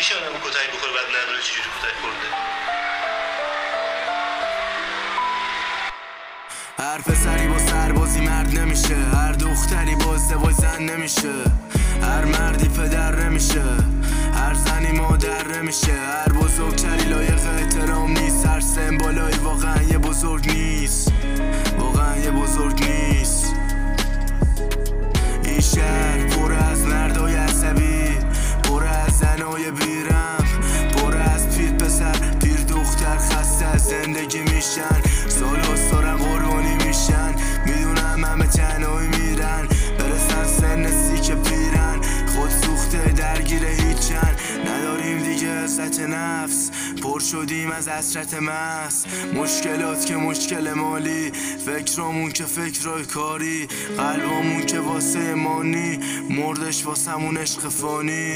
میشه آدم کتک بخوره بعد نداره چجوری کتک خورده؟ هر پسری با سربازی مرد نمیشه، هر دختری با ازدواج زن نمیشه، هر مردی پدر نمیشه، هر زنی مادر نمیشه، هر بزرگتری لایق احترام نیست، هر سمبولایی واقعا یه بزرگ نیست، واقعا یه بزرگ نیست. این شهر پر از مردای عصبی، پر از زنای بیرم، پر از پیر پسر پیر دختر خسته از زندگی میشن، سال دارن قربانی میشن، میدونم همه تنهایی میرن، برسن سن که پیرن، خود سوخته درگیر هیچن، نداریم دیگه عزت نفس، پر شدیم از حسرت محض، مشکلات که مشکل مالی، فکرامون که فکرای کاری، قلبامون که واسه مانی، مردش واسمون عشق فانی.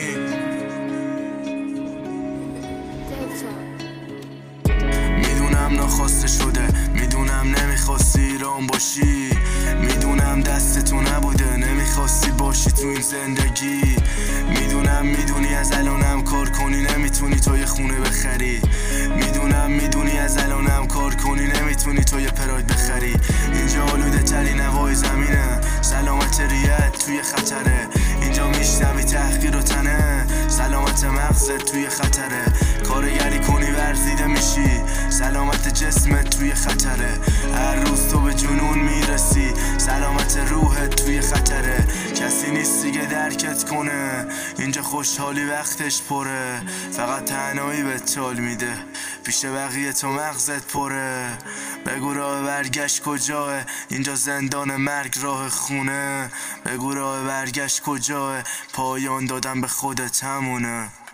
میدونم ناخواسته شده، میدونم نمیخواستی ایران باشی، میدونم دست تو نبوده، نمیخواستی باشی تو این زندگی، میدونم میدونی از الانم کار کنی نمیتونی تو یه خونه بخری، میدونی از الانم کار کنی نمیتونی تو یه پراید بخری، اینجا آلوده ترین هوای زمینه، سلامت ریت توی خطره، اینجا میشنوی تحقیر و تنه، سلامت مغزت توی خطره، کارگری کنی ورزیده میشی، سلامت جسمت توی خطره، هر روز تو به جنون میرسی، سلامت روحت توی خطره، کسی نیست دیگه درکت کنه، اینجا خوشحالی وقتش پره، فقط تنهایی به تال میده، پیش بقیه تو مغزت پره، بگو راه برگشت کجاه، اینجا زندان مرگ راه خونه، بگو راه برگشت کجاه، پایان دادن به خودت همونه.